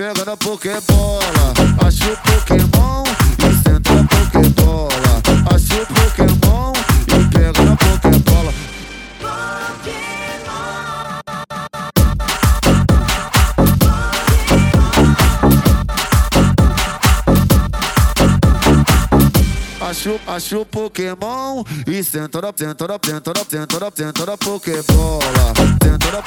pega na pokebola. Acha o Pokémon e senta na pokebola. Acha o Pokémon e pega na pokebola. Acha o Pokémon e senta na pokebola. Senta na pokebola. Senta na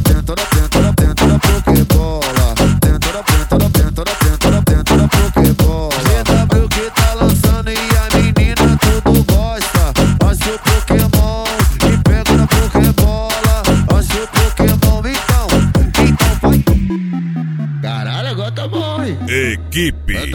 pokebola. GW que tá lançando e a menina tudo gosta. Acha o Pokémon e pega na pokebola. Acha o Pokémon, então vai. Caralho, agora tá bom, hein? Equipe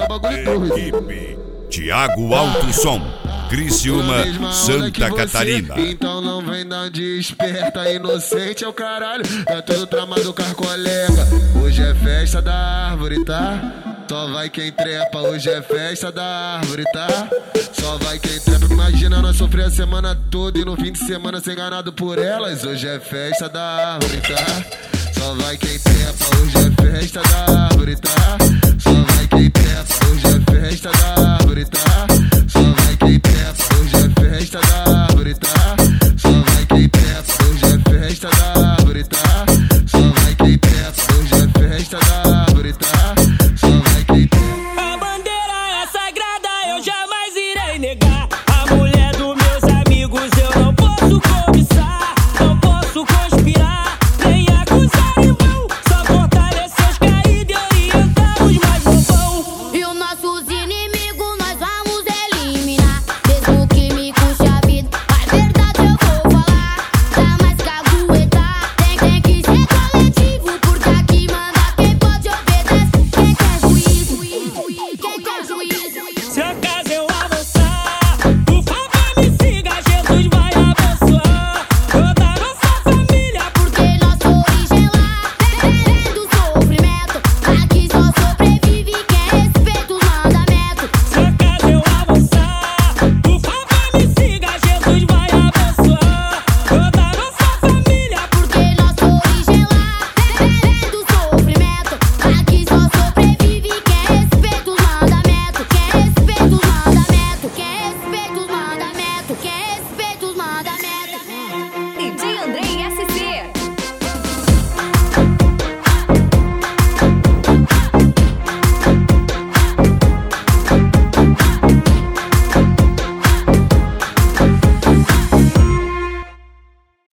Thiago Alto Som, Criciúma, Santa Catarina. Então não vem dar de esperta, inocente é o caralho. Tá todo tramado com as colega. Hoje é festa da árvore, tá? Só vai quem trepa. Hoje é festa da árvore, tá? Só vai quem trepa. Imagina nós sofrer a semana toda e no fim de semana ser enganado por elas. Hoje é festa da árvore, tá? Só vai quem trepa. Hoje é festa da árvore, tá?